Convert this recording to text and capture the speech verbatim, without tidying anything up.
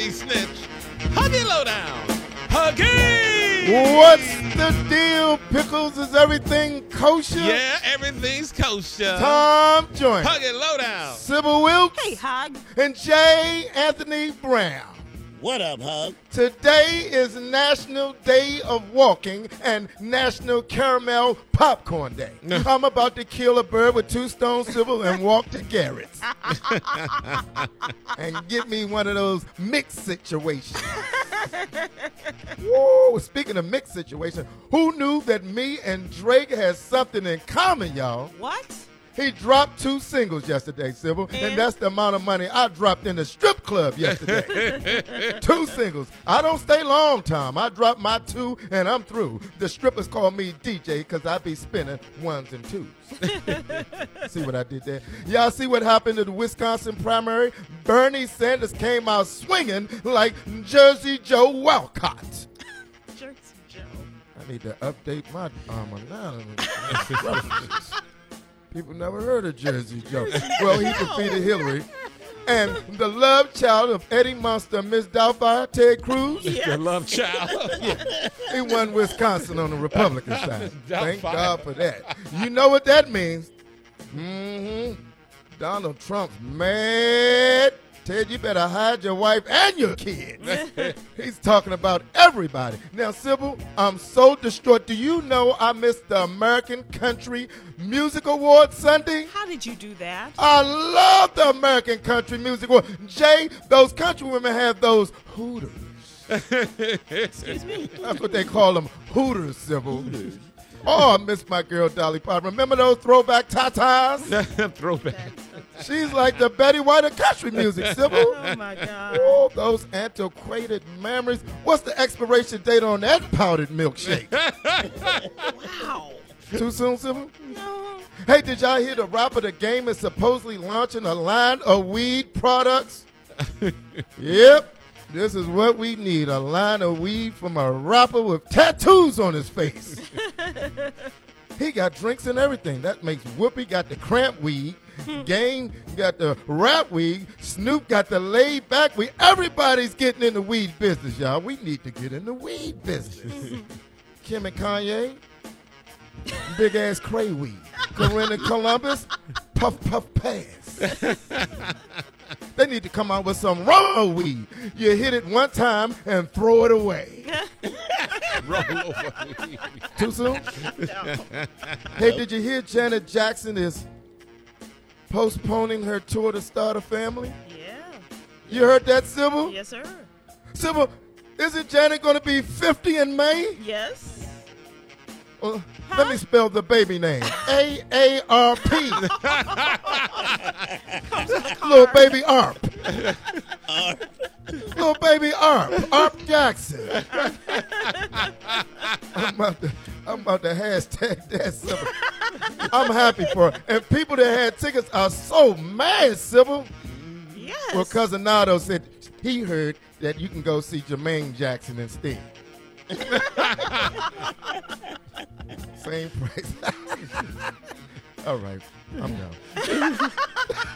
Huggy Snitch. Huggy Lowdown. Huggy! What's the deal, Pickles? Is everything kosher? Yeah, everything's kosher. Tom Joyner. Huggy Lowdown. Sybil Wilkes. Hey, Hug. And J. Anthony Brown. What up, Hug? Today is National Day of Walking and National Caramel Popcorn Day. I'm about to kill a bird with two stone Sybil and walk to Garrett's. And get me one of those mixed situations. Whoa, speaking of mixed situations, who knew that me and Drake had something in common, y'all? What? He dropped two singles yesterday, Sybil, and? and that's the amount of money I dropped in the strip club yesterday. Two singles. I don't stay long, Tom. I dropped my two, and I'm through. The strippers call me D J because I be spinning ones and twos. See what I did there? Y'all see what happened to the Wisconsin primary? Bernie Sanders came out swinging like Jersey Joe Walcott. Jersey Joe. I need to update my armor now. People never heard of Jersey Joe. Well, he defeated Hillary. And the love child of Eddie Munster, Miss Doubtfire, Ted Cruz. Yes. The love child. Yeah. He won Wisconsin on the Republican side. Thank God for that. You know what that means? Mm-hmm. Donald Trump's mad. Ted, you better hide your wife and your kids. He's talking about everybody. Now, Sybil, I'm so distraught. Do you know I missed the American Country Music Awards Sunday? How did you do that? I love the American Country Music Awards. Jay, those country women have those hooters. Excuse me? That's what they call them, hooters, Sybil. Oh, I miss my girl Dolly Parton. Remember those throwback tatas? Throwback. She's like the Betty White of country music, Sybil. Oh, my God. Oh, those antiquated memories. What's the expiration date on that powdered milkshake? Wow. Too soon, Sybil? No. Hey, did y'all hear the rapper The Game is supposedly launching a line of weed products? Yep. This is what we need, a line of weed from a rapper with tattoos on his face. He got drinks and everything. That makes Whoopi got the cramp weed. Game got the rap weed. Snoop got the laid back weed. Everybody's getting in the weed business, y'all. We need to get in the weed business. Kim and Kanye, big ass cray weed. Corinne Columbus, puff puff pass. They need to come out with some roll weed. You hit it one time and throw it away. Roll over. Too soon? No. Hey, did you hear Janet Jackson is postponing her tour to start a family? Yeah. You heard that, Sybil? Yes, sir. Sybil, isn't Janet going to be fifty in May? Yes. Well, let me spell the baby name. A A R P. Little baby Arp. Little baby Arp. Arp Jackson. I'm about to, I'm about to hashtag that, Sybil. I'm happy for her. And people that had tickets are so mad, Sybil. Yes. Well, Cousin Nardo said he heard that you can go see Jermaine Jackson instead. Same price. All right, I'm done.